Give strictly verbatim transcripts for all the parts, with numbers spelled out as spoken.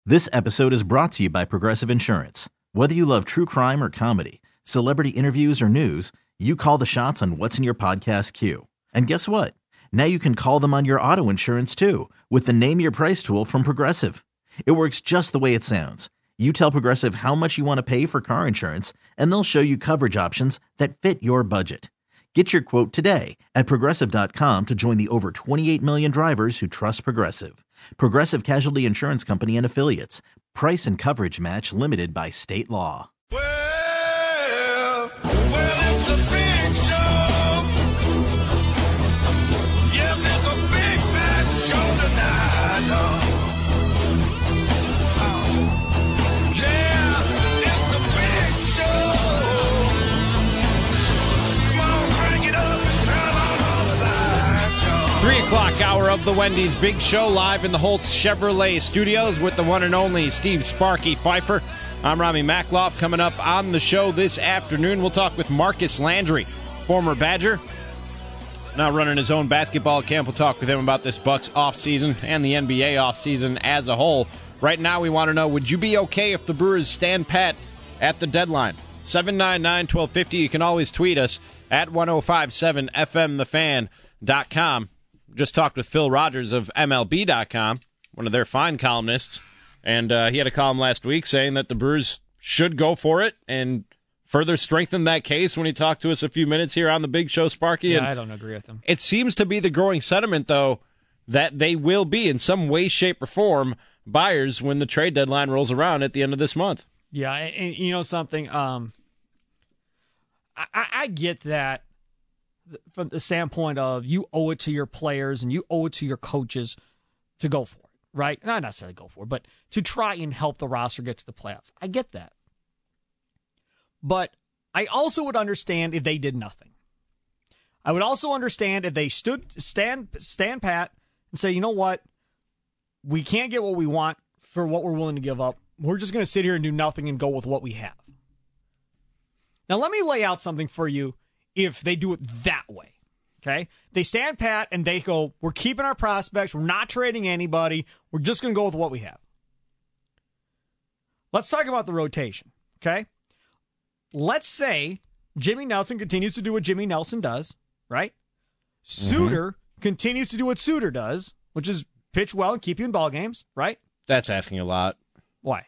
This episode is brought to you by Progressive Insurance. Whether you love true crime or comedy, celebrity interviews or news, you call the shots on what's in your podcast queue. And guess what? Now you can call them on your auto insurance too with the Name Your Price tool from Progressive. It works just the way it sounds. You tell Progressive how much you want to pay for car insurance, and they'll show you coverage options that fit your budget. Get your quote today at Progressive dot com to join the over twenty-eight million drivers who trust Progressive. Progressive Casualty Insurance Company and Affiliates. Price and coverage match limited by state law. Well, well, it's the big show. Yes, it's a big fat show tonight. Oh. Yeah, it's the big show. Come on, crank it up and turn on all the lights. Yo. Three o'clock hour of the Wendy's Big Show, live in the Holtz Chevrolet studios with the one and only Steve Sparky Pfeiffer. I'm Rami Makloff. Coming up on the show this afternoon, we'll talk with Marcus Landry, former Badger, now running his own basketball camp. We'll talk with him about this Bucks offseason and the N B A offseason as a whole. Right now, we want to know, would you be okay if the Brewers stand pat at the deadline? seven nine nine, one two five zero. You can always tweet us at ten fifty-seven F M the fan dot com. Just talked with Phil Rogers of M L B dot com, one of their fine columnists, and uh, he had a column last week saying that the Brewers should go for it and further strengthen that case when he talked to us a few minutes here on the Big Show, Sparky. Yeah, and I don't agree with him. It seems to be the growing sentiment, though, that they will be in some way, shape, or form buyers when the trade deadline rolls around at the end of this month. Yeah, and, and you know something? Um, I, I, I get that from the standpoint of you owe it to your players and you owe it to your coaches to go for it, right? Not necessarily go for it, but to try and help the roster get to the playoffs. I get that. But I also would understand if they did nothing. I would also understand if they stood stand stand pat and say, you know what? We can't get what we want for what we're willing to give up. We're just going to sit here and do nothing and go with what we have. Now, let me lay out something for you if they do it that way, okay? They stand pat and they go, we're keeping our prospects, we're not trading anybody, we're just going to go with what we have. Let's talk about the rotation, okay? Let's say Jimmy Nelson continues to do what Jimmy Nelson does, right? Mm-hmm. Suter continues to do what Suter does, which is pitch well and keep you in ball games, right? That's asking a lot. Why?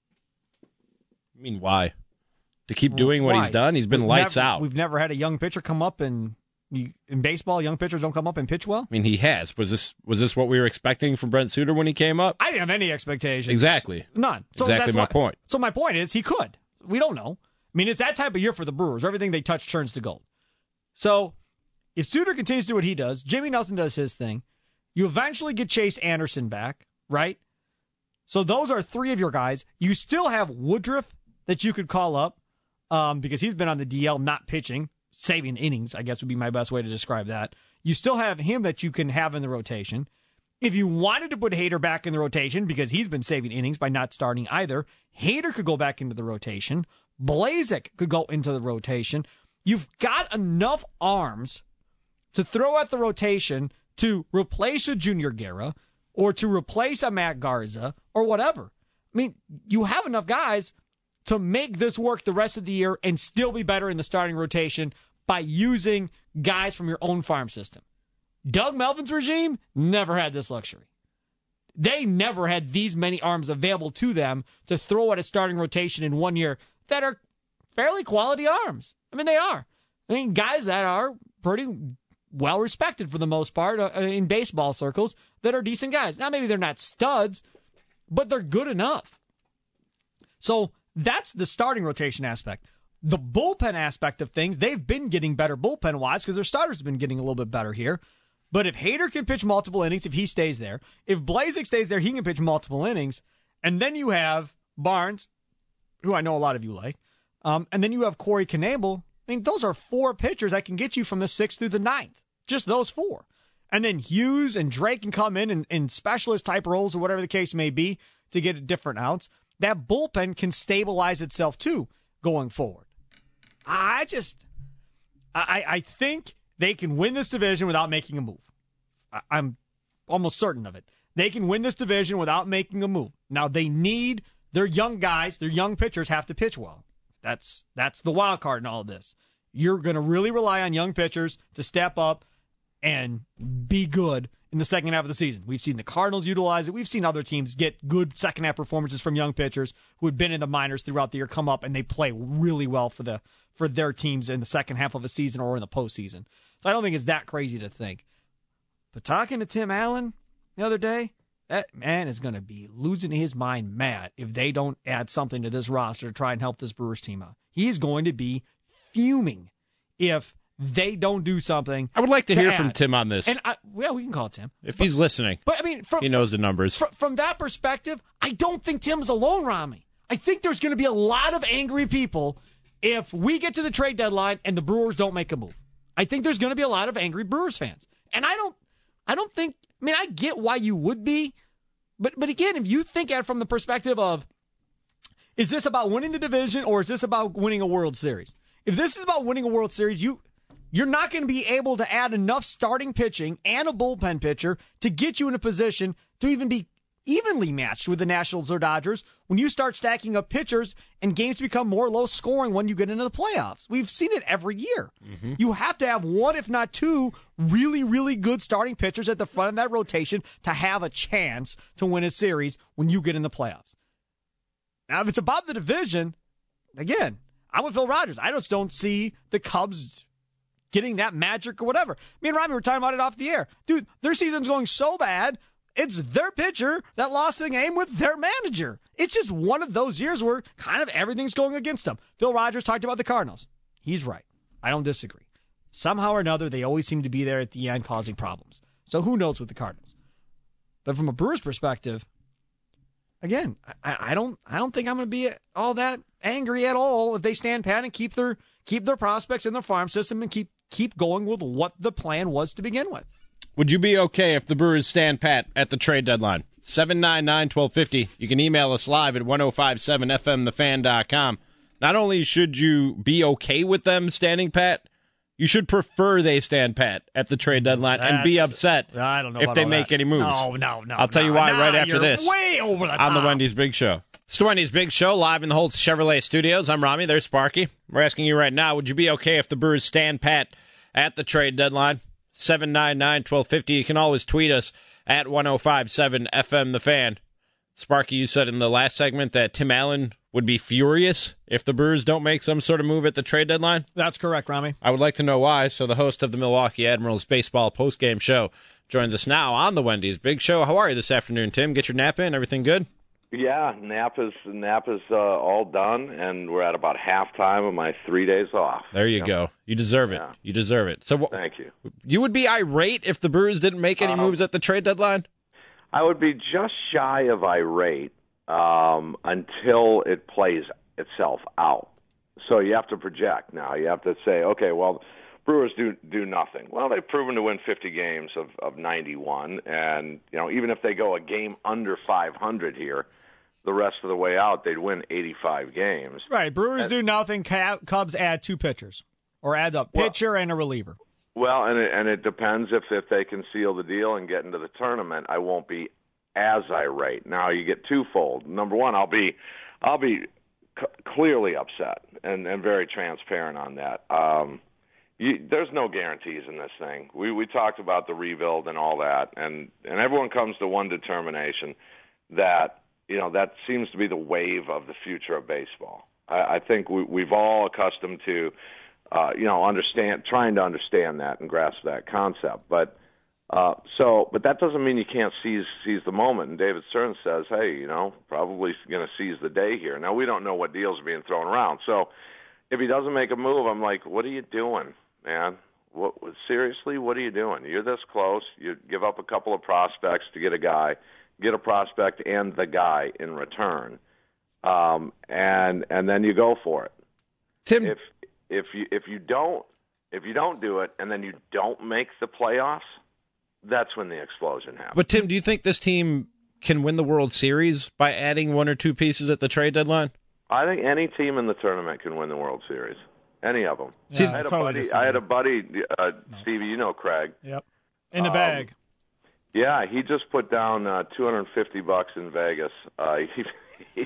I mean, why? To keep doing what Why? he's done? He's been We've lights never, out. We've never had a young pitcher come up and you, in baseball, young pitchers don't come up and pitch well. I mean, he has. Was this was this what we were expecting from Brent Suter when he came up? I didn't have any expectations. Exactly. None. So exactly that's my why, point. So my point is he could. We don't know. I mean, it's that type of year for the Brewers. Everything they touch turns to gold. So if Suter continues to do what he does, Jimmy Nelson does his thing, you eventually get Chase Anderson back, right? So those are three of your guys. You still have Woodruff that you could call up um, because he's been on the D L not pitching, saving innings, I guess would be my best way to describe that. You still have him that you can have in the rotation. If you wanted to put Hader back in the rotation because he's been saving innings by not starting either, Hader could go back into the rotation. Blazek could go into the rotation. You've got enough arms to throw at the rotation to replace a Junior Guerra or to replace a Matt Garza or whatever. I mean, you have enough guys to make this work the rest of the year and still be better in the starting rotation by using guys from your own farm system. Doug Melvin's regime never had this luxury. They never had these many arms available to them to throw at a starting rotation in one year that are fairly quality arms. I mean, they are. I mean, guys that are pretty well respected for the most part uh, in baseball circles that are decent guys. Now, maybe they're not studs, but they're good enough. So that's the starting rotation aspect. The bullpen aspect of things, they've been getting better bullpen-wise because their starters have been getting a little bit better here. But if Hader can pitch multiple innings, if he stays there, if Blazek stays there, he can pitch multiple innings. And then you have Barnes, who I know a lot of you like, um, and then you have Corey Knebel. I mean, those are four pitchers that can get you from the sixth through the ninth. Just those four. And then Hughes and Drake can come in in, in specialist-type roles or whatever the case may be to get different outs. That bullpen can stabilize itself, too, going forward. I just, I, I think they can win this division without making a move. I, I'm almost certain of it. They can win this division without making a move. Now, they need their young guys, their young pitchers have to pitch well. That's that's the wild card in all of this. You're going to really rely on young pitchers to step up and be good in the second half of the season. We've seen the Cardinals utilize it. We've seen other teams get good second half performances from young pitchers who had been in the minors throughout the year come up and they play really well for the for their teams in the second half of a season or in the postseason. So I don't think it's that crazy to think. But talking to Tim Allen the other day, that man is going to be losing his mind mad if they don't add something to this roster to try and help this Brewers team out. He's going to be fuming if they don't do something. I would like to, to hear add. from Tim on this. And I, well, we can call Tim if but, he's listening. But I mean, from, he knows the numbers. From, from that perspective, I don't think Tim's alone, Rami. I think there's going to be a lot of angry people if we get to the trade deadline and the Brewers don't make a move. I think there's going to be a lot of angry Brewers fans, and I don't, I don't think. I mean, I get why you would be, but but again, if you think at it from the perspective of, is this about winning the division or is this about winning a World Series? If this is about winning a World Series, you. You're not going to be able to add enough starting pitching and a bullpen pitcher to get you in a position to even be evenly matched with the Nationals or Dodgers when you start stacking up pitchers and games become more low scoring when you get into the playoffs. We've seen it every year. Mm-hmm. You have to have one, if not two, really, really good starting pitchers at the front of that rotation to have a chance to win a series when you get in the playoffs. Now, if it's about the division, again, I'm with Phil Rogers. I just don't see the Cubs getting that magic or whatever. Me and Rami were talking about it off the air. Dude, their season's going so bad, it's their pitcher that lost the game with their manager. It's just one of those years where kind of everything's going against them. Phil Rogers talked about the Cardinals. He's right. I don't disagree. Somehow or another, they always seem to be there at the end causing problems. So who knows with the Cardinals? But from a Brewers perspective, again, I, I don't I don't think I'm going to be all that angry at all if they stand pat and keep their keep their prospects in their farm system and keep keep going with what the plan was to begin with. Would you be okay if the Brewers stand pat at the trade deadline? seven nine nine, one two five zero. You can email us live at ten fifty-seven f m the fan dot com. Not only should you be okay with them standing pat, you should prefer they stand pat at the trade deadline That's, and be upset I don't know if they make that. any moves. No, no, no. I'll tell no, you why no, right after you're this. Way over the top. On the Wendy's Big Show. It's the Wendy's Big Show, live in the Holtz Chevrolet Studios. I'm Rami. There's Sparky. We're asking you right now, would you be okay if the Brewers stand pat at the trade deadline? seven nine nine, one two five zero. You can always tweet us at ten fifty-seven F M The Fan. Sparky, you said in the last segment that Tim Allen would be furious if the Brewers don't make some sort of move at the trade deadline. That's correct, Rami. I would like to know why. So the host of the Milwaukee Admirals baseball postgame show joins us now on the Wendy's Big Show. How are you this afternoon, Tim? Get your nap in? Everything good? Yeah, nap is nap is uh, all done, and we're at about halftime of my three days off. There you, you go. Know? You deserve it. Yeah. You deserve it. So, wh- thank you. You would be irate if the Brewers didn't make any um, moves at the trade deadline? I would be just shy of irate um, until it plays itself out. So you have to project now. You have to say, okay, well, Brewers do do nothing. Well, they've proven to win fifty games of, of ninety-one, and you know even if they go a game under five hundred here, the rest of the way out, they'd win eighty-five games. Right. Brewers and, do nothing. Cubs add two pitchers, or add a pitcher well, and a reliever. Well, and it, and it depends if, if they can seal the deal and get into the tournament. I won't be as irate. Now you get twofold. Number one, I'll be I'll be c- clearly upset and, and very transparent on that. Um, you, there's no guarantees in this thing. We we talked about the rebuild and all that, and, and everyone comes to one determination that, you know, that seems to be the wave of the future of baseball. I, I think we, we've all accustomed to, uh, you know, understand, trying to understand that and grasp that concept. But uh, so, but that doesn't mean you can't seize seize the moment. And David Stern says, hey, you know, probably going to seize the day here. Now we don't know what deals are being thrown around. So if he doesn't make a move, I'm like, what are you doing, man? What, seriously, what are you doing? You're this close. You give up a couple of prospects to get a guy. Get a prospect and the guy in return, um, and and then you go for it. Tim, if if you if you don't if you don't do it and then you don't make the playoffs, that's when the explosion happens. But Tim, do you think this team can win the World Series by adding one or two pieces at the trade deadline? I think any team in the tournament can win the World Series. Any of them. Yeah, I had totally a buddy. I had a buddy, uh, Stevie. You know Craig. Yep. In the um, bag. Yeah, he just put down uh, two hundred fifty bucks in Vegas. Uh, he he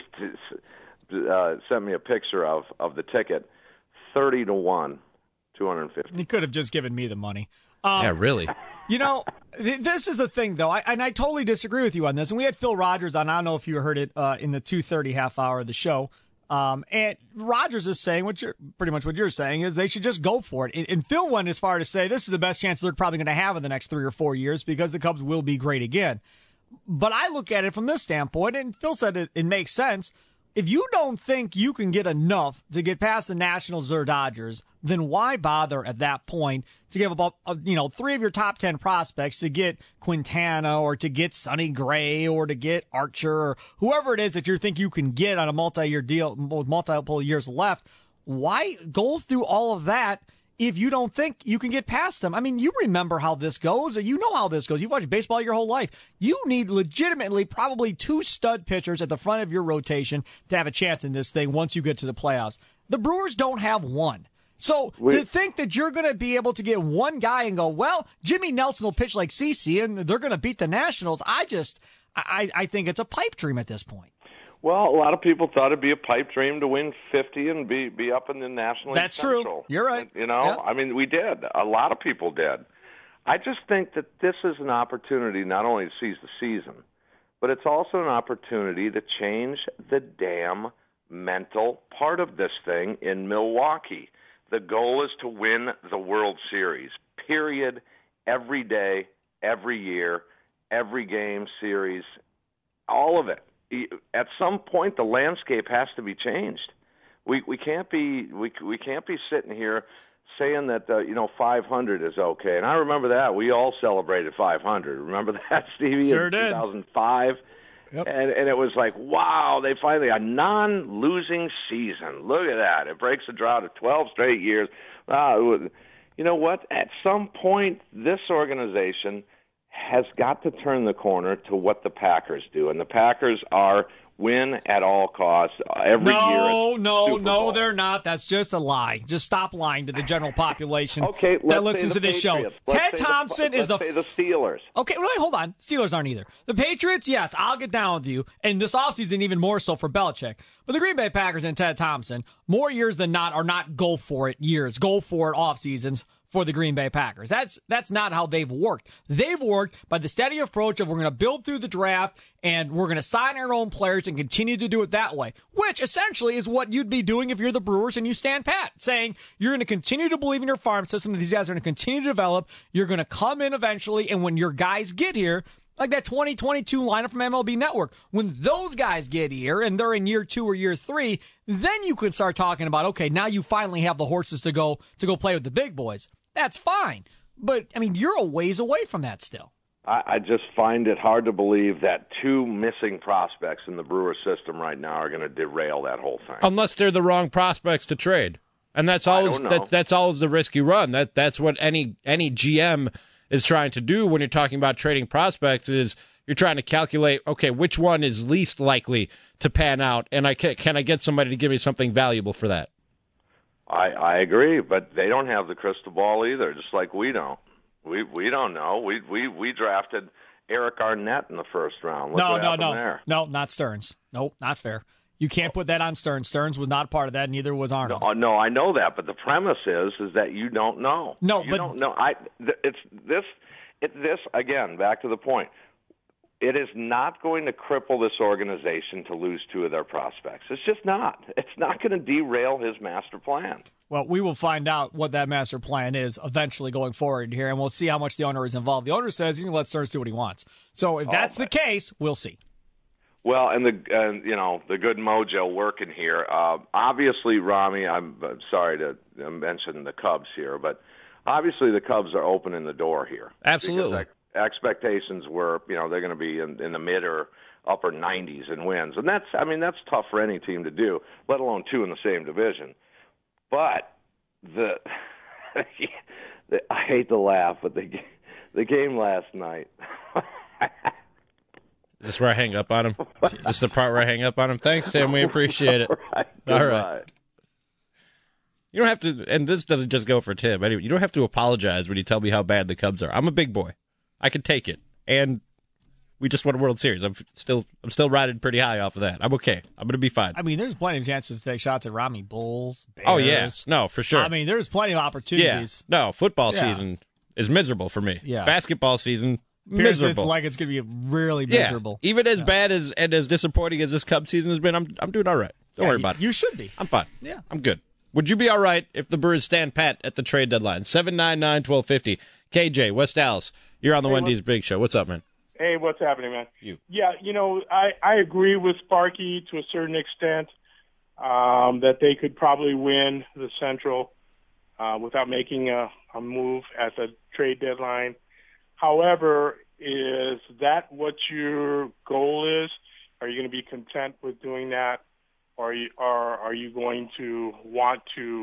just, uh, sent me a picture of, of the ticket, thirty to one, two hundred fifty. He could have just given me the money. Um, Yeah, really. You know, th- this is the thing, though, I, and I totally disagree with you on this. And we had Phil Rogers on. I don't know if you heard it uh, in the two thirty half hour of the show. Um, and Rogers is saying what you're pretty much what you're saying is they should just go for it. And, and Phil went as far to say this is the best chance they're probably going to have in the next three or four years because the Cubs will be great again. But I look at it from this standpoint, and Phil said it, it makes sense. If you don't think you can get enough to get past the Nationals or Dodgers, then why bother at that point to give about uh, you know three of your top ten prospects to get Quintana or to get Sonny Gray or to get Archer or whoever it is that you think you can get on a multi-year deal with multiple years left? Why go through all of that if you don't think you can get past them? I mean, you remember how this goes. You know how this goes. You've watched baseball your whole life. You need legitimately probably two stud pitchers at the front of your rotation to have a chance in this thing once you get to the playoffs. The Brewers don't have one. So Wait. to think that you're going to be able to get one guy and go, well, Jimmy Nelson will pitch like CeCe and they're going to beat the Nationals, I just, I, I think it's a pipe dream at this point. Well, a lot of people thought it'd be a pipe dream to win fifty and be be up in the National League That's Central. true. You're right. You know, Yeah. I mean, we did. A lot of people did. I just think that this is an opportunity not only to seize the season, but it's also an opportunity to change the damn mental part of this thing in Milwaukee. The goal is to win the World Series, period, every day, every year, every game, series, all of it. At some point, the landscape has to be changed. We we can't be we we can't be sitting here saying that uh, you know five hundred is okay. And I remember that we all celebrated five hundred. Remember that, Stevie? Sure in did. two thousand five. Yep. And and it was like, wow, they finally a non-losing season. Look at that! It breaks a drought of twelve straight years. Uh, you know what? At some point, this organization has got to turn the corner to what the Packers do, and the Packers are win at all costs every no, year. No, no, Super no, Bowl. they're not. That's just a lie. Just stop lying to the general population Okay, that let's listens say to the this show. Patriots. Let's Ted say Thompson the, is the let's say the Steelers. Okay, wait, hold on. Steelers aren't either. The Patriots, yes, I'll get down with you. And this offseason, even more so for Belichick. But the Green Bay Packers and Ted Thompson, more years than not, are not go for it years. Go for it off seasons for the Green Bay Packers. That's that's not how they've worked. They've worked by the steady approach of we're going to build through the draft and we're going to sign our own players and continue to do it that way, which essentially is what you'd be doing if you're the Brewers and you stand pat, saying you're going to continue to believe in your farm system, that these guys are going to continue to develop, you're going to come in eventually, and when your guys get here, like that twenty twenty-two lineup from M L B Network, when those guys get here and they're in year two or year three, then you can start talking about, okay, now you finally have the horses to go to go play with the big boys. That's fine. But, I mean, you're a ways away from that still. I, I just find it hard to believe that two missing prospects in the Brewer system right now are going to derail that whole thing. Unless they're the wrong prospects to trade. And that's always don't know. that, that's always the risk you run. That that's what any any G M is trying to do when you're talking about trading prospects is you're trying to calculate, okay, which one is least likely to pan out, and I can, can I get somebody to give me something valuable for that? I, I agree, but they don't have the crystal ball either, just like we don't. We we don't know. We we we drafted Eric Arnett in the first round. Look no, what no, happened no. there. No, not Stearns. Nope, not fair. You can't put that on Stearns. Stearns was not part of that, neither was Arnold. No, no, I know that, but the premise is is that you don't know. No, you but don't know. I th- it's this it this again. Back to the point. It is not going to cripple this organization to lose two of their prospects. It's just not. It's not going to derail his master plan. Well, we will find out what that master plan is eventually going forward here, and we'll see how much the owner is involved. The owner says he can let Stearns do what he wants. So if that's Oh, the case, we'll see. Well, and the and you know the good mojo working here. Uh, obviously, Rami, I'm, I'm sorry to mention the Cubs here, but obviously the Cubs are opening the door here. Absolutely. Because expectations were, you know, they're going to be in, in the mid or upper nineties in wins, and that's, I mean, that's tough for any team to do, let alone two in the same division. But the, the I hate to laugh, but the the game last night. Is this where I hang up on him? Is this the part where I hang up on him? Thanks, Tim. We appreciate it. Right. All right. You don't have to, and this doesn't just go for Tim. Anyway, you don't have to apologize when you tell me how bad the Cubs are. I'm a big boy. I can take it. and we just won a World Series. I'm still I'm still riding pretty high off of that. I'm okay. I'm going to be fine. I mean, there's plenty of chances to take shots at Rami Bulls, Bears. Oh, yeah. No, for sure. I mean, there's plenty of opportunities. Yeah. No, football Yeah. season is miserable for me. Yeah. Basketball season, Appears miserable. It's like it's going to be really yeah. miserable. Even as bad as and as disappointing as this Cubs season has been, I'm I'm doing all right. Don't Yeah, worry you- about it. You should be. I'm fine. Yeah. I'm good. Would you be all right if the Brewers stand pat at the trade deadline? seven nine nine, one two five zero. K J, West Dallas. You're on the Hey, Wendy's Big Show. What's up, man? Hey, what's happening, man? You. Yeah, you know, I, I agree with Sparky to a certain extent um, that they could probably win the Central uh, without making a, a move at the trade deadline. However, is that what your goal is? Are you going to be content with doing that, or are you, or are you going to want to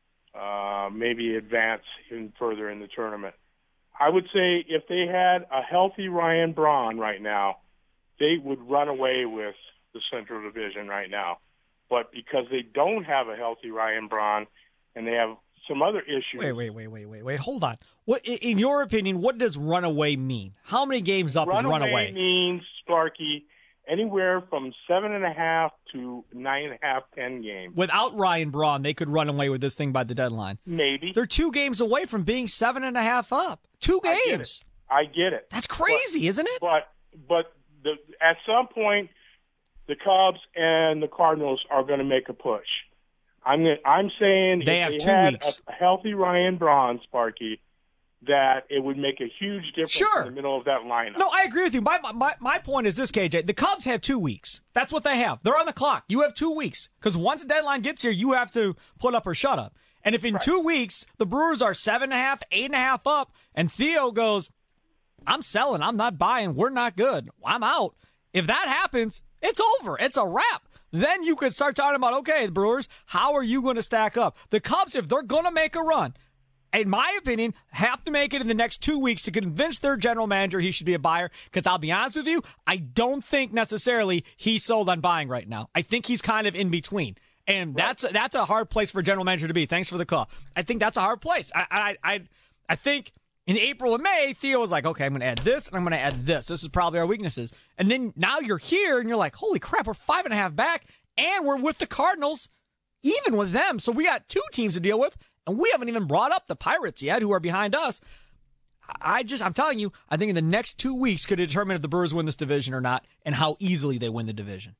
uh, maybe advance even further in the tournament? I would say if they had a healthy Ryan Braun right now, they would run away with the Central Division right now. But because they don't have a healthy Ryan Braun and they have some other issues. Wait, wait, wait, wait, wait, wait. Hold on. What, i- in your opinion, what does runaway mean? How many games up is runaway? means, Sparky, anywhere from seven and a half to nine and a half, ten games. Without Ryan Braun, they could run away with this thing by the deadline. Maybe. They're two games away from being seven and a half up. Two I get games. it. I get it. That's crazy, isn't it? But but the, at some point, the Cubs and the Cardinals are going to make a push. I'm gonna, I'm saying They if have they two had weeks. a healthy Ryan Braun, Sparky, that it would make a huge difference Sure. in the middle of that lineup. No, I agree with you. My, my my point is this, K J. The Cubs have two weeks. That's what they have. They're on the clock. You have two weeks. Because once the deadline gets here, you have to put up or shut up. And if in two weeks the Brewers are seven and a half, eight and a half up, and Theo goes, I'm selling, I'm not buying, we're not good, I'm out. If that happens, it's over. It's a wrap. Then you could start talking about, okay, the Brewers, how are you going to stack up? The Cubs, if they're going to make a run, in my opinion, have to make it in the next two weeks to convince their general manager he should be a buyer. Because I'll be honest with you, I don't think necessarily he's sold on buying right now. I think he's kind of in between. And that's that's a hard place for a general manager to be. Thanks for the call. I think that's a hard place. I I I, I think in April and May, Theo was like, okay, I'm going to add this and I'm going to add this. This is probably our weaknesses. And then now you're here and you're like, holy crap, we're five and a half back and we're with the Cardinals, even with them. So we got two teams to deal with. And we haven't even brought up the Pirates yet, who are behind us. I just, I'm telling you, I think in the next two weeks could determine if the Brewers win this division or not and how easily they win the division.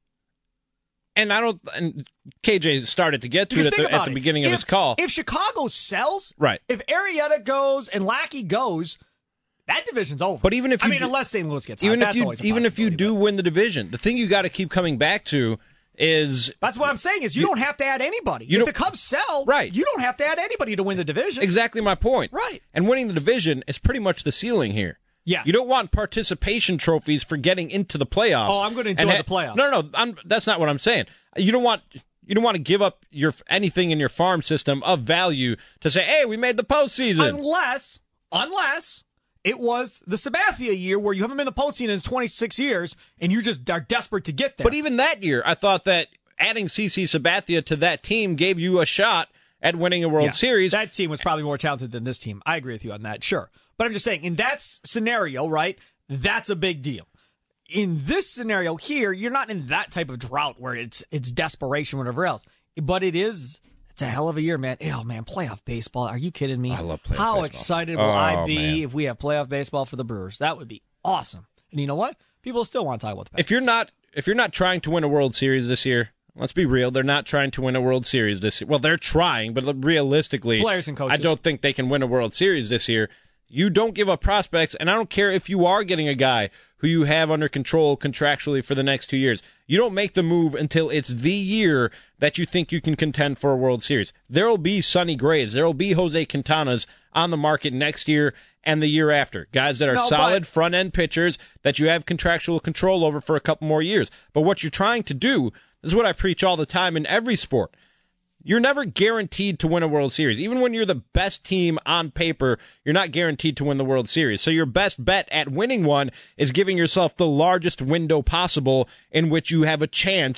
And I don't. And K J started to get to Because it at think the, at about the it. beginning of If- his call. If Chicago sells, Right. if Arrieta goes and Lackey goes, that division's over. But even if I you mean, do- unless Saint Louis gets hot, even if that's you always a even if you possibility, do win the division, the thing you got to keep coming back to is but that's what I'm saying is you, don't have to add anybody. you If don't- the Cubs sell, Right. you don't have to add anybody to win the division. exactly my point. Right. And winning the division is pretty much the ceiling here. Yes. You don't want participation trophies for getting into the playoffs. Oh, I'm gonna enjoy And ha- the playoffs. No, no, no. I'm, that's not what I'm saying. You don't want you don't want to give up your anything in your farm system of value to say, "Hey, we made the postseason." Unless, unless it was the Sabathia year where you haven't been in the postseason in twenty-six years and you just are desperate to get there. But even that year, I thought that adding C C Sabathia to that team gave you a shot at winning a World Yeah, Series. that team was probably more talented than this team. I agree with you on that, sure. But I'm just saying, in that s- scenario, right, that's a big deal. In this scenario here, you're not in that type of drought where it's it's desperation, whatever else. But it is, it's a hell of a year, man. Oh, man, playoff baseball. Are you kidding me? I love playoff How baseball. excited will Oh, I be man. if we have playoff baseball for the Brewers? That would be awesome. And you know what? People still want to talk about the if you're not if you're not trying to win a World Series this year, let's be real, they're not trying to win a World Series this year. Well, they're trying, but realistically, Players and coaches. I don't think they can win a World Series this year. You don't give up prospects, and I don't care if you are getting a guy who you have under control contractually for the next two years. You don't make the move until it's the year that you think you can contend for a World Series. There will be Sonny Grays, there will be Jose Quintanas on the market next year and the year after. Guys that are No, solid but- front-end pitchers that you have contractual control over for a couple more years. But what you're trying to do, this is what I preach all the time in every sport. You're never guaranteed to win a World Series. Even when you're the best team on paper, you're not guaranteed to win the World Series. So your best bet at winning one is giving yourself the largest window possible in which you have a chance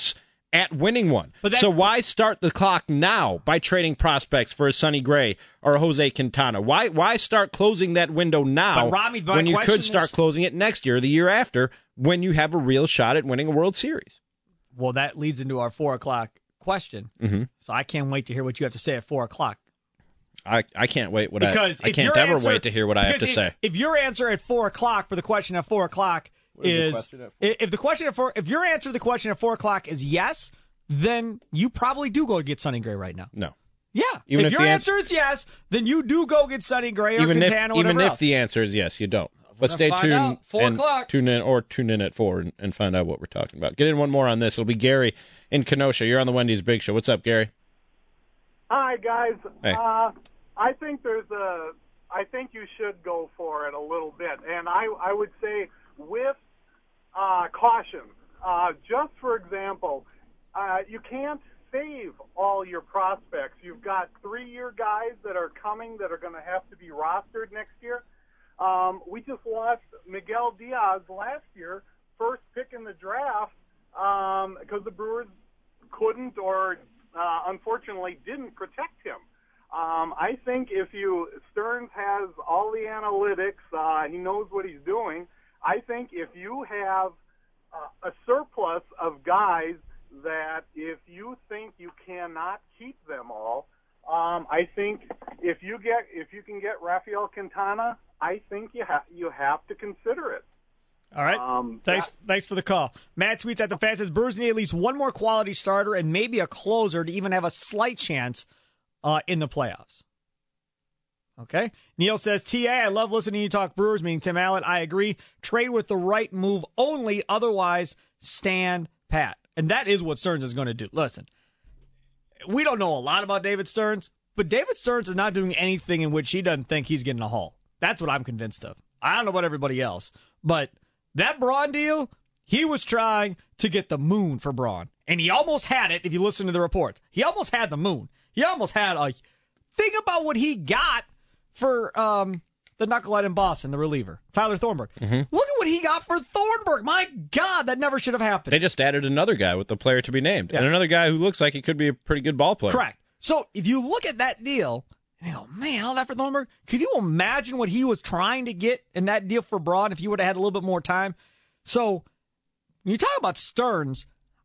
at winning one. But that's- so why start the clock now by trading prospects for a Sonny Gray or a Jose Quintana? Why why start closing that window now But Rami, my when you question could start is- closing it next year, or the year after, when you have a real shot at winning a World Series? Well, that leads into our four o'clock question. Mm-hmm. So I can't wait to hear what you have to say at four o'clock. I, I can't wait. What Because I, I if can't your ever answer- wait to hear what I have to because if, say. If your answer at four o'clock for the question at four o'clock is the is, question at i- if the question at four, if your answer to the question at four o'clock is yes, then you probably do go get Sonny Gray right now. No. Yeah. Even if, if your the answer is yes, then you do go get Sonny Gray or Even if Quintana or even whatever if else. the answer is yes, you don't. But gonna stay find tuned. out. Four and o'clock. Tune in or tune in at four and, and find out what we're talking about. Get in one more on this. It'll be Gary in Kenosha. You're on the Wendy's Big Show. What's up, Gary? Hi, guys. Hey. Uh, I think there's a. I think you should go for it a little bit, and I, I would say with uh, caution. Uh, just for example, uh, you can't save all your prospects. You've got three-year guys that are coming that are going to have to be rostered next year. Um, we just lost Miguel Diaz last year, first pick in the draft, um, because the Brewers couldn't or uh, unfortunately didn't protect him. Um, I think if you Stearns has all the analytics, uh, he knows what he's doing. I think if you have uh, a surplus of guys that if you think you cannot keep them all, um, I think if you get if you can get Rafael Quintana, I think you have you have to consider it. All right. Um, thanks that- thanks for the call. Matt tweets at the fan says Brewers need at least one more quality starter and maybe a closer to even have a slight chance uh, in the playoffs. Okay. Neil says, T A, I love listening to you talk Brewers, meaning Tim Allen. I agree. Trade with the right move only. Otherwise, stand pat. And that is what Stearns is going to do. Listen, we don't know a lot about David Stearns, but David Stearns is not doing anything in which he doesn't think he's getting a haul. That's what I'm convinced of. I don't know about everybody else, but that Braun deal, he was trying to get the moon for Braun. And he almost had it if you listen to the reports. He almost had the moon. He almost had a... Think about what he got for um, the knucklehead in Boston, the reliever, Tyler Thornburg. Mm-hmm. Look at what he got for Thornburg. My God, that never should have happened. They just added another guy with the player to be named, Yeah. and another guy who looks like he could be a pretty good ball player. Correct. So if you look at that deal, and you go, man, all that for Thornburg, could you imagine what he was trying to get in that deal for Braun if he would have had a little bit more time? So when you talk about Stearns,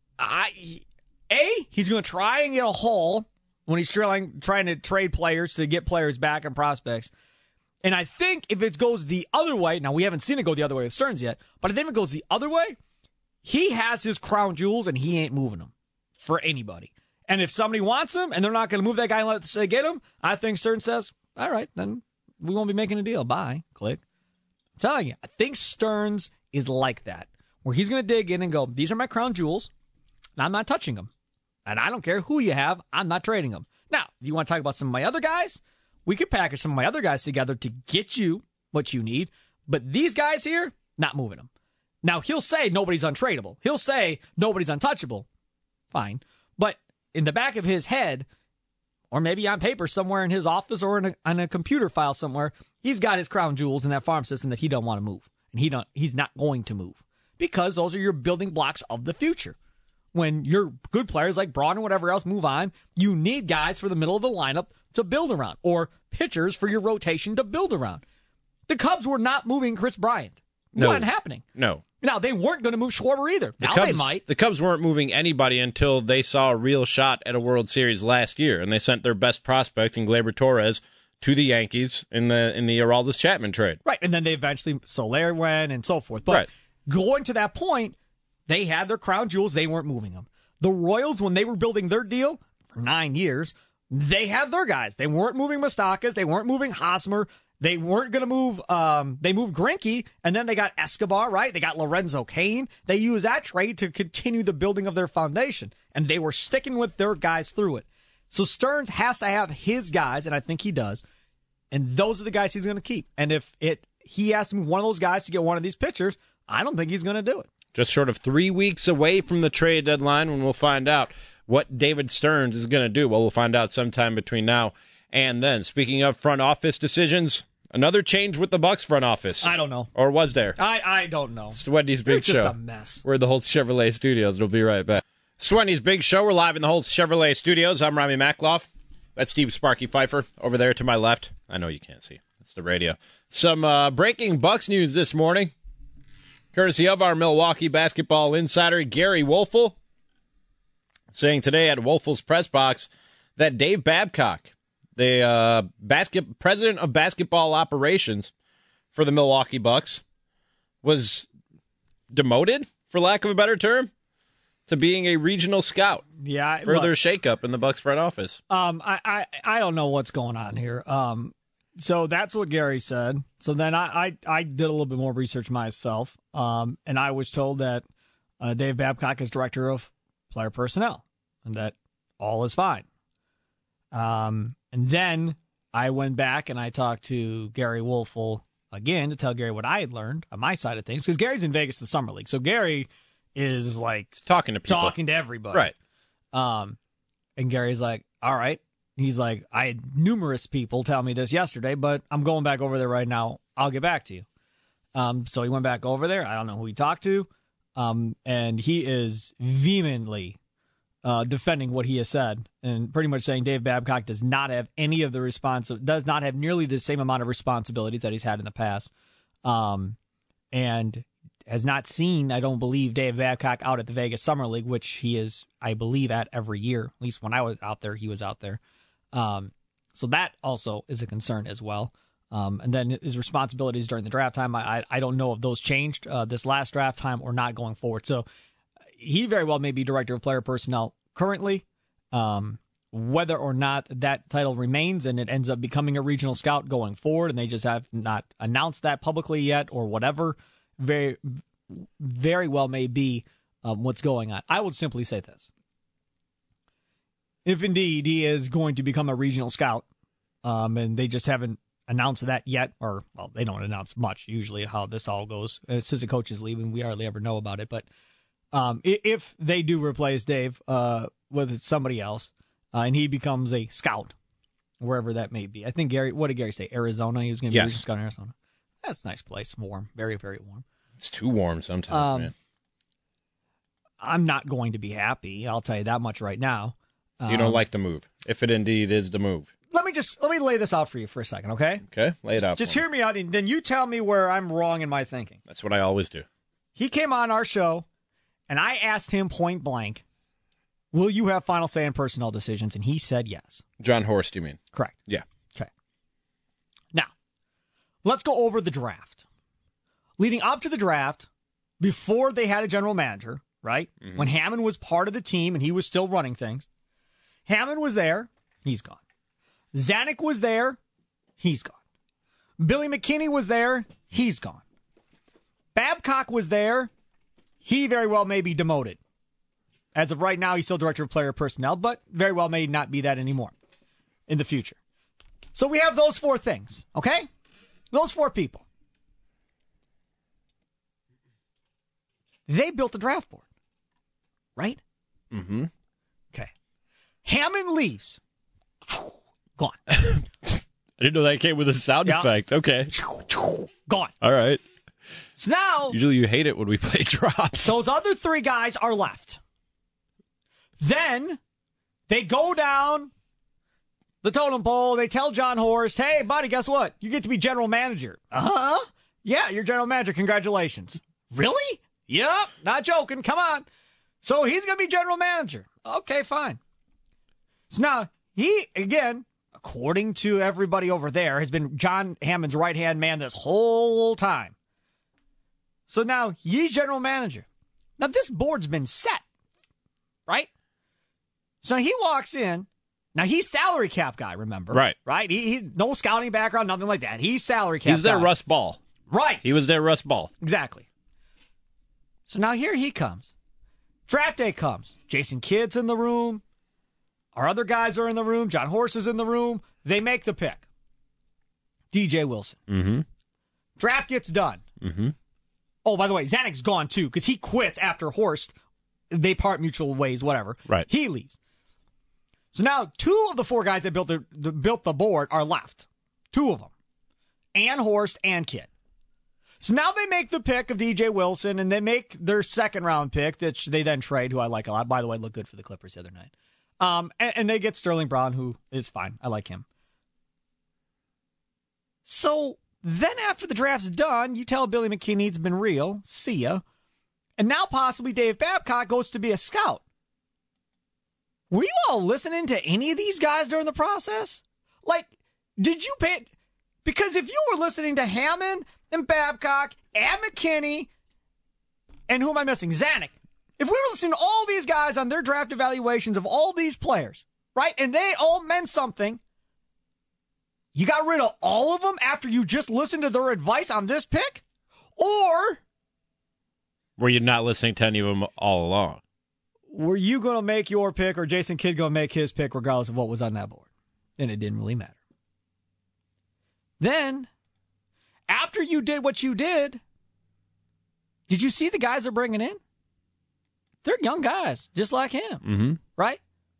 I A, he's going to try and get a haul when he's trying, trying to trade players to get players back and prospects. And I think if it goes the other way, now we haven't seen it go the other way with Stearns yet, but I think if it goes the other way, he has his crown jewels and he ain't moving them for anybody. And if somebody wants him and they're not going to move that guy and let say get him, I think Stearns says, all right, then we won't be making a deal. Bye. Click. I'm telling you, I think Stearns is like that, where he's going to dig in and go, these are my crown jewels, and I'm not touching them. And I don't care who you have, I'm not trading them. Now, if you want to talk about some of my other guys, we could package some of my other guys together to get you what you need. But these guys here, not moving them. Now, he'll say nobody's untradeable. He'll say nobody's untouchable. Fine. But in the back of his head, or maybe on paper somewhere in his office or in a, on a computer file somewhere, he's got his crown jewels in that farm system that he don't want to move. And he don't. He's not going to move. Because those are your building blocks of the future. When your good players like Braun and whatever else move on, you need guys for the middle of the lineup to build around, or pitchers for your rotation to build around. The Cubs were not moving Chris Bryant. It No. wasn't happening. No. Now, they weren't going to move Schwarber either. The now Cubs, they might. The Cubs weren't moving anybody until they saw a real shot at a World Series last year, and they sent their best prospect in Gleyber Torres to the Yankees in the in the Aroldis Chapman trade. Right, and then they eventually, Soler went and so forth. But Right. going to that point, they had their crown jewels. They weren't moving them. The Royals, when they were building their deal for nine years, they had their guys. They weren't moving Moustakas. They weren't moving Hosmer. They weren't going to move, um, they moved Greinke, and then they got Escobar, right? They got Lorenzo Cain. They used that trade to continue the building of their foundation, and they were sticking with their guys through it. So Stearns has to have his guys, and I think he does, and those are the guys he's going to keep. And if it he has to move one of those guys to get one of these pitchers, I don't think he's going to do it. Just short of three weeks away from the trade deadline when we'll find out what David Stearns is going to do. Well, we'll find out sometime between now and then. Speaking of front office decisions, another change with the Bucks front office. I don't know. Or was there? I, I don't know. It's Wendy's Big It's just Show. a mess. We're at the Holt Chevrolet Studios. We'll be right back. Wendy's Big Show. We're live in the Holtz Chevrolet Studios. I'm Rami Makloff. That's Steve Sparky Pfeiffer over there to my left. I know you can't see. It's the radio. Some uh, breaking Bucks news this morning, courtesy of our Milwaukee basketball insider, Gary Woelfel, saying today at Woelfel's press box that Dave Babcock, the uh, basket president of basketball operations for the Milwaukee Bucks, was demoted, for lack of a better term, to being a regional scout. Yeah, further look, shakeup in the Bucks front office. Um, I, I, I don't know what's going on here. Um, so that's what Gary said. So then I, I, I did a little bit more research myself. Um, and I was told that uh, Dave Babcock is director of player personnel, and that all is fine. Um, and then I went back and I talked to Gary Woelfel again to tell Gary what I had learned on my side of things, because Gary's in Vegas the Summer League. So Gary is like He's talking to people, talking to everybody, right? Um, and Gary's like, all right. He's like, I had numerous people tell me this yesterday, but I'm going back over there right now. I'll get back to you. Um, so he went back over there. I don't know who he talked to. Um, and he is vehemently uh, defending what he has said, and pretty much saying Dave Babcock does not have any of the responsi- does not have nearly the same amount of responsibilities that he's had in the past, um, and has not seen, I don't believe, Dave Babcock out at the Vegas Summer League, which he is, I believe, at every year. At least when I was out there, he was out there. Um, so that also is a concern as well. Um, and then his responsibilities during the draft time, I I, I don't know if those changed uh, this last draft time or not going forward. So he very well may be director of player personnel currently. Um, whether or not that title remains and it ends up becoming a regional scout going forward, and they just have not announced that publicly yet or whatever, very, very well may be um, what's going on. I would simply say this. If indeed he is going to become a regional scout, um, and they just haven't announced that yet, or, well, they don't announce much usually how this all goes. Assistant coaches leave, and we hardly ever know about it. But um, if they do replace Dave uh, with somebody else, uh, and he becomes a scout, wherever that may be. I think Gary, what did Gary say? Arizona? He was going to be Yes. a regional scout in Arizona. That's a nice place. Warm. Very, very warm. It's too warm sometimes, Um, man. I'm not going to be happy. I'll tell you that much right now. So you don't Um, like the move, if it indeed is the move. Let me just let me lay this out for you for a second, okay? Okay, lay it out. Just for hear me out, and then you tell me where I'm wrong in my thinking. That's what I always do. He came on our show, and I asked him point blank, will you have final say in personnel decisions? And he said yes. John Horst, you mean? Correct. Yeah. Okay. Now, let's go over the draft. Leading up to the draft, before they had a general manager, right? Mm-hmm. When Hammond was part of the team and he was still running things, Hammond was there. He's gone. Zanuck was there. He's gone. Billy McKinney was there. He's gone. Babcock was there. He very well may be demoted. As of right now, he's still director of player personnel, but very well may not be that anymore in the future. So we have those four things, okay? Those four people. They built the draft board, right? Mm-hmm. Okay. Hammond leaves. Gone. I didn't know that came with a sound Yeah. effect. Okay. Gone. All right. So now, Usually you hate it when we play drops. those other three guys are left. Then they go down the totem pole. They tell John Horst, hey, buddy, guess what? You get to be general manager. Uh-huh. Yeah, you're general manager. Congratulations. Really? Yep. Not joking. Come on. So he's going to be general manager. Okay, fine. So now he, again, according to everybody over there, has been John Hammond's right-hand man this whole time. So now he's general manager. Now this board's been set, right? So he walks in. Now he's salary cap guy, remember? Right. Right? He, he no scouting background, nothing like that. He's salary cap He's their guy. Russ Ball. Right. He was their Russ Ball. Exactly. So now here he comes. Draft day comes. Jason Kidd's in the room. Our other guys are in the room. John Horst is in the room. They make the pick. D J Wilson. Mm-hmm. Draft gets done. Mm-hmm. Oh, by the way, Zanuck's gone too because he quits after Horst. They part mutual ways, whatever. Right. He leaves. So now two of the four guys that built the, the built the board are left. Two of them. And Horst and Kidd. So now they make the pick of D J Wilson, and they make their second round pick that they then trade, who I like a lot. By the way, looked good for the Clippers the other night. Um, and, and they get Sterling Brown, who is fine. I like him. So then after the draft's done, you tell Billy McKinney it's been real. See ya. And now possibly Dave Babcock goes to be a scout. Were you all listening to any of these guys during the process? Like, did you pay... Because if you were listening to Hammond and Babcock and McKinney, and who am I missing? Zanuck. If we were listening to all these guys on their draft evaluations of all these players, right, and they all meant something, you got rid of all of them after you just listened to their advice on this pick? Or were you not listening to any of them all along? Were you going to make your pick or Jason Kidd going to make his pick regardless of what was on that board? And it didn't really matter. Then, after you did what you did, did you see the guys they're bringing in? They're young guys, just like him, mm-hmm. right?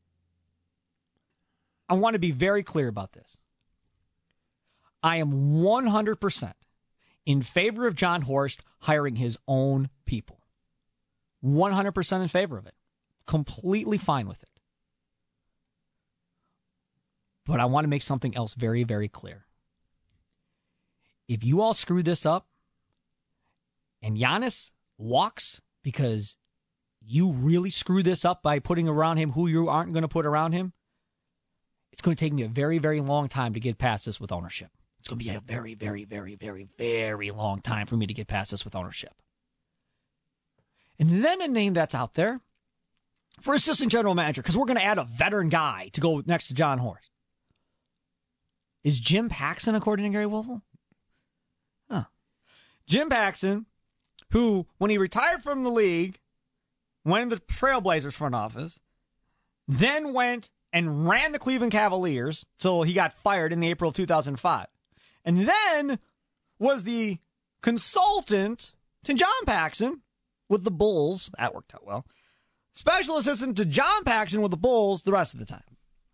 I want to be very clear about this. I am one hundred percent in favor of John Horst hiring his own people. one hundred percent in favor of it. Completely fine with it. But I want to make something else very, very clear. If you all screw this up and Giannis walks because you really screw this up by putting around him who you aren't going to put around him, it's going to take me a very, very long time to get past this with ownership. It's going to be a very, very, very, very, very long time for me to get past this with ownership. And then a name that's out there for assistant general manager, because we're going to add a veteran guy to go next to John Horst. Is Jim Paxson, according to Gary Wolfel? Huh. Jim Paxson, who, when he retired from the league, went in the Trailblazers front office, then went and ran the Cleveland Cavaliers till he got fired in the April of two thousand five. And then was the consultant to John Paxson with the Bulls. That worked out well. Special assistant to John Paxson with the Bulls the rest of the time.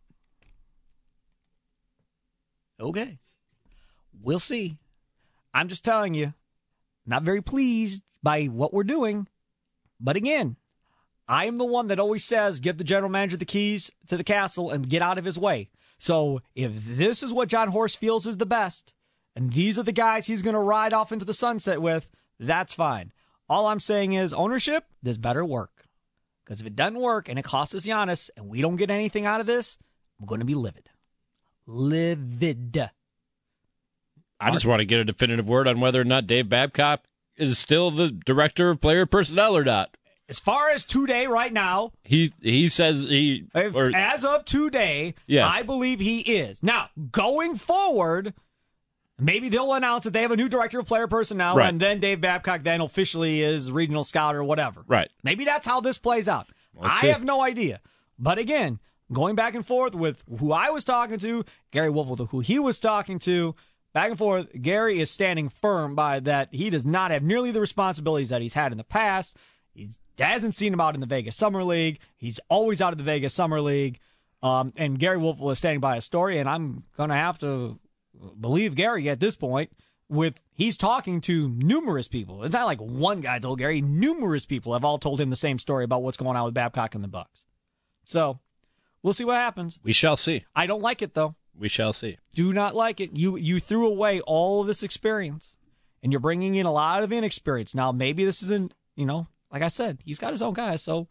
Okay. We'll see. I'm just telling you, not very pleased by what we're doing. But again, I am the one that always says, give the general manager the keys to the castle and get out of his way. So if this is what John Horst feels is the best, and these are the guys he's going to ride off into the sunset with, that's fine. All I'm saying is, ownership, this better work. Because if it doesn't work and it costs us Giannis and we don't get anything out of this, I'm going to be livid. Livid. I just want to get a definitive word on whether or not Dave Babcock is still the director of player personnel or not. As far as today, right now, he he says he if, or, as of today, yeah. I believe he is. Now, going forward, maybe they'll announce that they have a new director of player personnel, right. and then Dave Babcock then officially is regional scout or whatever. Right. Maybe that's how this plays out. Let's I see. have no idea. But again, going back and forth with who I was talking to, Gary Wolf with who he was talking to, back and forth, Gary is standing firm by that he does not have nearly the responsibilities that he's had in the past. He hasn't seen him out in the Vegas Summer League. He's always out of the Vegas Summer League. Um, and Gary Wolf was standing by his story, and I'm going to have to believe Gary at this point. With he's talking to numerous people. It's not like one guy told Gary. Numerous people have all told him the same story about what's going on with Babcock and the Bucks. So we'll see what happens. We shall see. I don't like it, though. We shall see. Do not like it. You you threw away all of this experience, and you're bringing in a lot of inexperience. Now, maybe this isn't, you know, like I said, he's got his own guys, so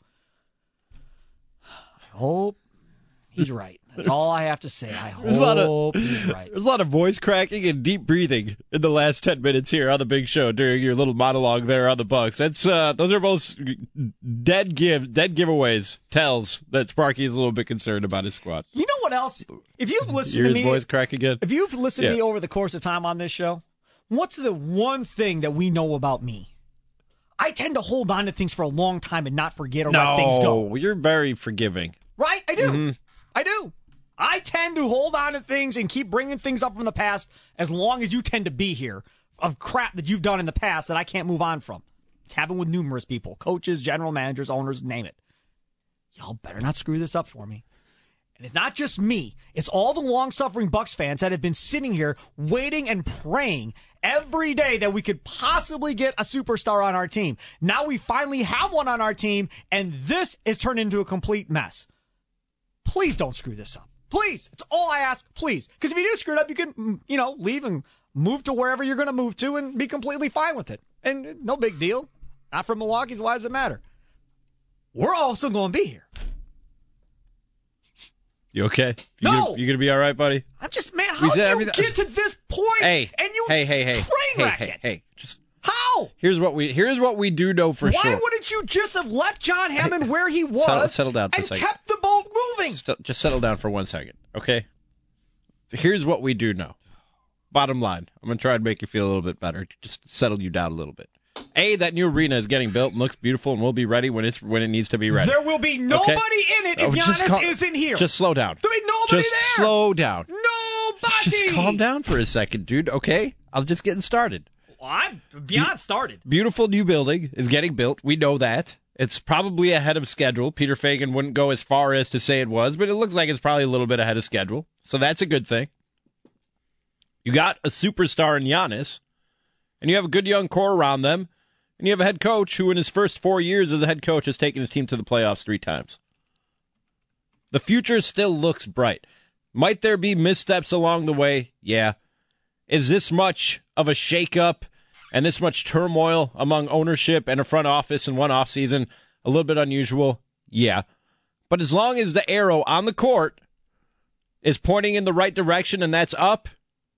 I hope he's right. That's all I have to say. I hope There's a lot of, he's right. There's a lot of voice cracking and deep breathing in the last ten minutes here on the big show during your little monologue there on the Bucks. That's uh, those are both dead give dead giveaways. Tells that Sparky is a little bit concerned about his squad. You know what else? If you've listened Hear to his me, voice crack again. If you've listened Yeah. to me over the course of time on this show, what's the one thing that we know about me? I tend to hold on to things for a long time and not forget or let things go. No, you're very forgiving. Right? I do. Mm-hmm. I do. I tend to hold on to things and keep bringing things up from the past as long as you tend to be here of crap that you've done in the past that I can't move on from. It's happened with numerous people, coaches, general managers, owners, name it. Y'all better not screw this up for me. And it's not just me. It's all the long-suffering Bucks fans that have been sitting here waiting and praying every day that we could possibly get a superstar on our team. Now we finally have one on our team, and this is turned into a complete mess. Please don't screw this up. Please. It's all I ask. Please. Because if you do screw it up, you can, you know, leave and move to wherever you're going to move to and be completely fine with it. And no big deal. Not from Milwaukee, so why does it matter? We're also going to be here. You okay? You No. Gonna, you gonna be all right, buddy? I'm just, man, how said did you everything- get to this point? Hey, and you hey, hey, hey, train hey, wreck hey, it? hey. Just How? here's what we here's what we do know for Why sure. wouldn't you just have left John Hammond where he was Settle- settle down for a and second. kept the boat moving? Just, just settle down for one second, okay? Here's what we do know. Bottom line, I'm gonna try and make you feel a little bit better. Just settle you down a little bit. A, that new arena is getting built and looks beautiful and will be ready when it's when it needs to be ready. There will be nobody Okay? in it Oh, if just Giannis cal- isn't here. Just slow down. There'll be nobody Just there. slow down. Nobody. Just calm down for a second, dude, okay? I was just getting started. Well, I'm beyond started. Beautiful new building is getting built. We know that. It's probably ahead of schedule. Peter Fagan wouldn't go as far as to say it was, but it looks like it's probably a little bit ahead of schedule. So that's a good thing. You got a superstar in Giannis, and you have a good young core around them, and you have a head coach who in his first four years as a head coach has taken his team to the playoffs three times. The future still looks bright. Might there be missteps along the way? Yeah. Is this much of a shakeup and this much turmoil among ownership and a front office in one offseason a little bit unusual? Yeah. But as long as the arrow on the court is pointing in the right direction and that's up,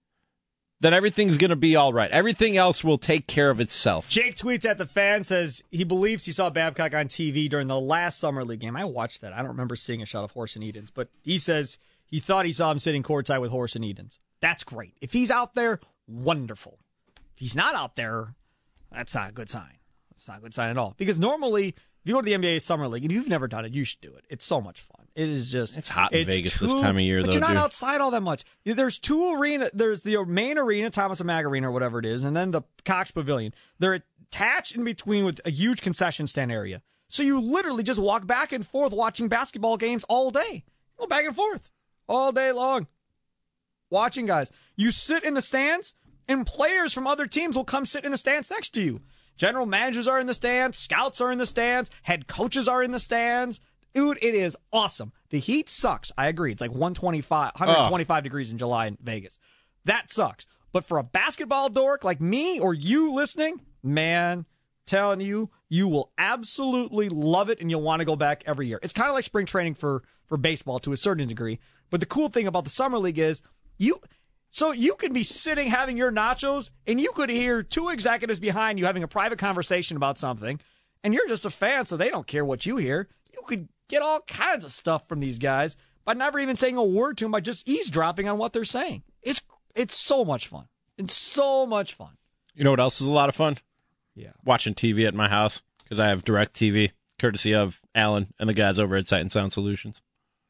then everything's going to be all right. Everything else will take care of itself. Jake tweets at the fan, says he believes he saw Babcock on T V during the last Summer League game. I watched that. I don't remember seeing a shot of Horse and Edens, but he says he thought he saw him sitting courtside with Horse and Edens. That's great. If he's out there, wonderful. If he's not out there, that's not a good sign. It's not a good sign at all. Because normally, if you go to the N B A Summer League, and you've never done it, you should do it. It's so much fun. It is just... It's hot in it's Vegas too, this time of year, but though, you're not dude. outside all that much. There's two arena. There's the main arena, Thomas and Mack Arena, or whatever it is, and then the Cox Pavilion. They're attached in between with a huge concession stand area. So you literally just walk back and forth watching basketball games all day. Go back and forth all day long. Watching guys. You sit in the stands, and players from other teams will come sit in the stands next to you. General managers are in the stands. Scouts are in the stands. Head coaches are in the stands. Dude, it is awesome. The heat sucks. I agree. It's like one twenty-five, one twenty-five degrees in July in Vegas. That sucks. But for a basketball dork like me or you listening, man, telling you, you will absolutely love it and you'll want to go back every year. It's kind of like spring training for, for baseball to a certain degree. But the cool thing about the Summer League is you... So you could be sitting having your nachos, and you could hear two executives behind you having a private conversation about something, and you're just a fan, so they don't care what you hear. You could get all kinds of stuff from these guys by never even saying a word to them, by just eavesdropping on what they're saying. It's it's so much fun. It's so much fun. You know what else is a lot of fun? Yeah. Watching T V at my house, because I have direct T V, courtesy of Alan and the guys over at Sight and Sound Solutions.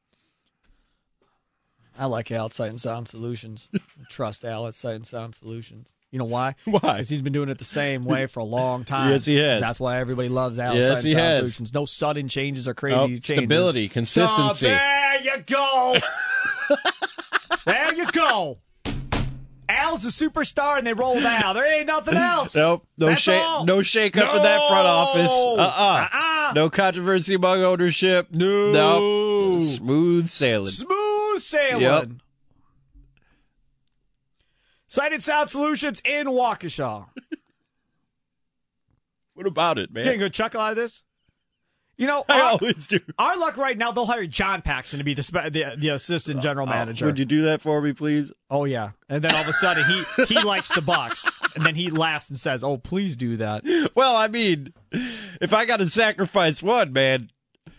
I like Al at Sight and Sound Solutions. I trust Al at Sight and Sound Solutions. You know why? Why? Because he's been doing it the same way for a long time. Yes, he has. That's why everybody loves Al Yes, at Sight and he Sound has. Solutions. No sudden changes or crazy Oh, changes. stability, consistency. So there you go. There you go. Al's the superstar, and they rolled out. There ain't nothing else. Nope. No That's shake. all. No shake up in that front office. Uh uh Uh-uh. No controversy among ownership. No. Nope. Smooth sailing. Smooth sailing. Yep. Sight and Sound Solutions in Waukesha. What about it, man? Getting a good chuckle out of this? You know, I our, always do. our luck right now, they'll hire John Paxson to be the spe- the, the assistant general manager. Would you do that for me, please? Oh, yeah. And then all of a sudden, he, he likes the Bucks. And then he laughs and says, oh, please do that. Well, I mean, if I got to sacrifice one, man.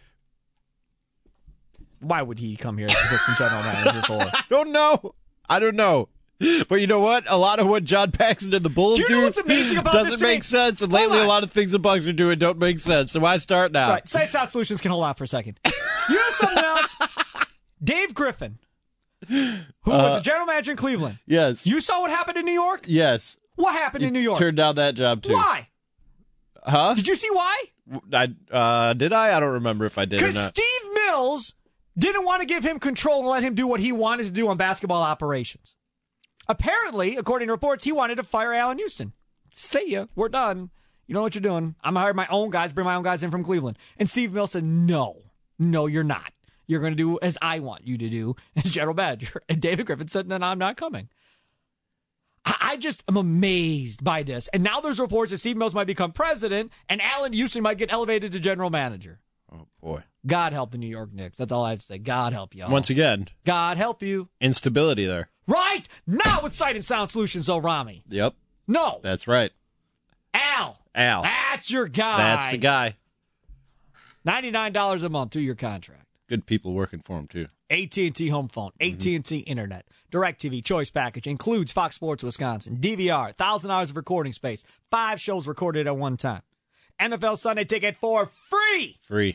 Why would he come here as assistant general manager for? I don't know. I don't know. But you know what? A lot of what John Paxson and the Bulls Do do, you know what's amazing about doesn't this to make me? sense. And Hold lately, on. a lot of things the Bucks are doing don't make sense. So why start now? Right. Sight and Sound Solutions can hold on for a second. You know something else? Dave Griffin, who was the general manager in Cleveland. Yes. You saw what happened in New York? yes. What happened in New York? Turned down that job, too. Why? Huh? Did you see why? I, uh, did I? I don't remember if I did or Because not. Steve Mills didn't want to give him control and let him do what he wanted to do on basketball operations. Apparently, according to reports, he wanted to fire Allen Houston. See ya. We're done. You know what you're doing. I'm going to hire my own guys, bring my own guys in from Cleveland. And Steve Mills said, no, no, you're not. You're going to do as I want you to do as general manager. And David Griffin said, then I'm not coming. I, I just am amazed by this. And now there's reports that Steve Mills might become president and Allen Houston might get elevated to general manager. Oh, boy. God help the New York Knicks. That's all I have to say. God help you all. Once again. God help you. Instability there. Right. Not with Sight and Sound Solutions, though, Rami. Yep. No. That's right. Al. Al. That's your guy. That's the guy. ninety-nine dollars a month, two-year contract. Good people working for him, too. A T and T home phone, A T and T Internet, DirecTV Choice Package, includes Fox Sports Wisconsin, D V R, one thousand hours of recording space, five shows recorded at one time. N F L Sunday Ticket for free. Free.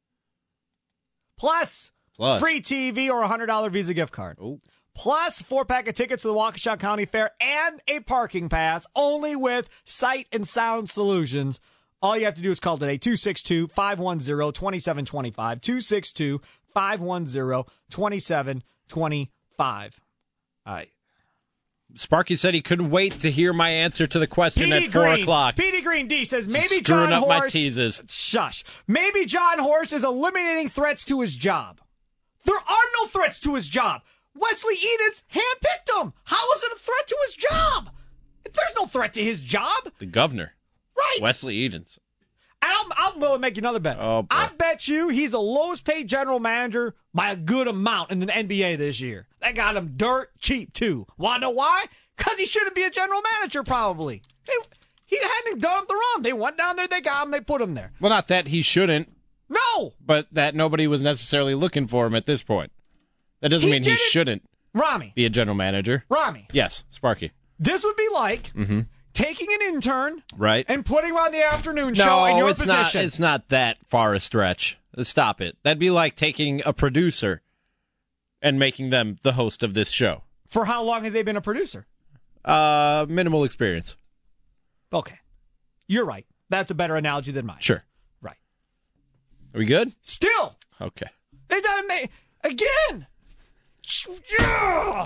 Plus, Plus. free T V or a one hundred dollars Visa gift card. Oh. Plus, four-pack of tickets to the Waukesha County Fair and a parking pass, only with Sight and Sound Solutions. All you have to do is call today, two six two, five one zero, two seven two five, two six two, five one zero, two seven two five. All right. Sparky said he couldn't wait to hear my answer to the question P D at four Green, o'clock. P D Green D says maybe Screwing John up Horst. my teases. Shush. Maybe John Horst is eliminating threats to his job. There are no threats to his job. Wesley Edens handpicked him. How is it a threat to his job? There's no threat to his job. The governor. Right. Wesley Edens. I'm, I'm willing to make you another bet. Oh, boy. I bet you he's the lowest paid general manager by a good amount in the N B A this year. They got him dirt cheap, too. Want to know why? Because he shouldn't be a general manager, probably. They, he hadn't done the wrong. They went down there, they got him, they put him there. Well, not that he shouldn't, No. but that nobody was necessarily looking for him at this point. That doesn't He mean he didn't- shouldn't Rami, be a general manager. Rami, Yes, Sparky. this would be like Mm-hmm. taking an intern Right. and putting him on the afternoon show No, in your it's position. not. It's not that far a stretch. Stop it. That'd be like taking a producer and making them the host of this show. For how long have they been a producer? Uh, minimal experience. Okay. You're right. That's a better analogy than mine. Sure. Right. Are we good? Still, Okay. they done me again. Yeah.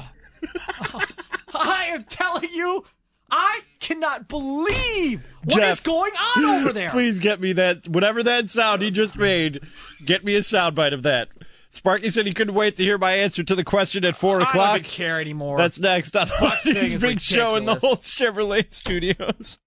I am telling you, I cannot believe what is Jeff, going on over there. Please get me that, whatever that sound he just made, get me a soundbite of that. Sparky said he couldn't wait to hear my answer to the question at four I don't o'clock. even care anymore. That's next on Buck thing this is big show in the ridiculous. whole Chevrolet studios.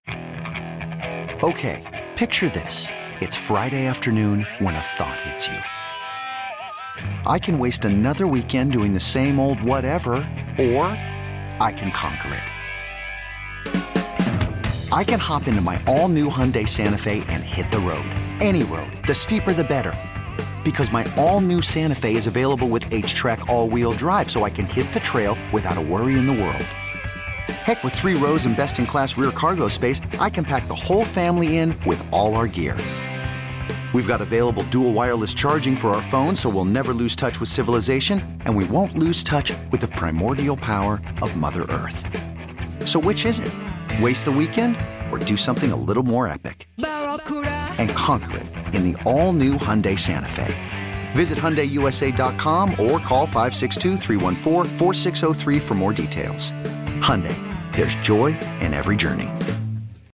Okay, picture this. It's Friday afternoon when a thought hits you. I can waste another weekend doing the same old whatever, or I can conquer it. I can hop into my all-new Hyundai Santa Fe and hit the road. Any road. The steeper, the better. Because my all-new Santa Fe is available with H-Track all-wheel drive, so I can hit the trail without a worry in the world. Heck, with three rows and best-in-class rear cargo space, I can pack the whole family in with all our gear. We've got available dual wireless charging for our phones, so we'll never lose touch with civilization, and we won't lose touch with the primordial power of Mother Earth. So which is it? Waste the weekend or do something a little more epic? And conquer it in the all-new Hyundai Santa Fe. Visit Hyundai U S A dot com or call five six two, three one four, four six zero three for more details. Hyundai, there's joy in every journey.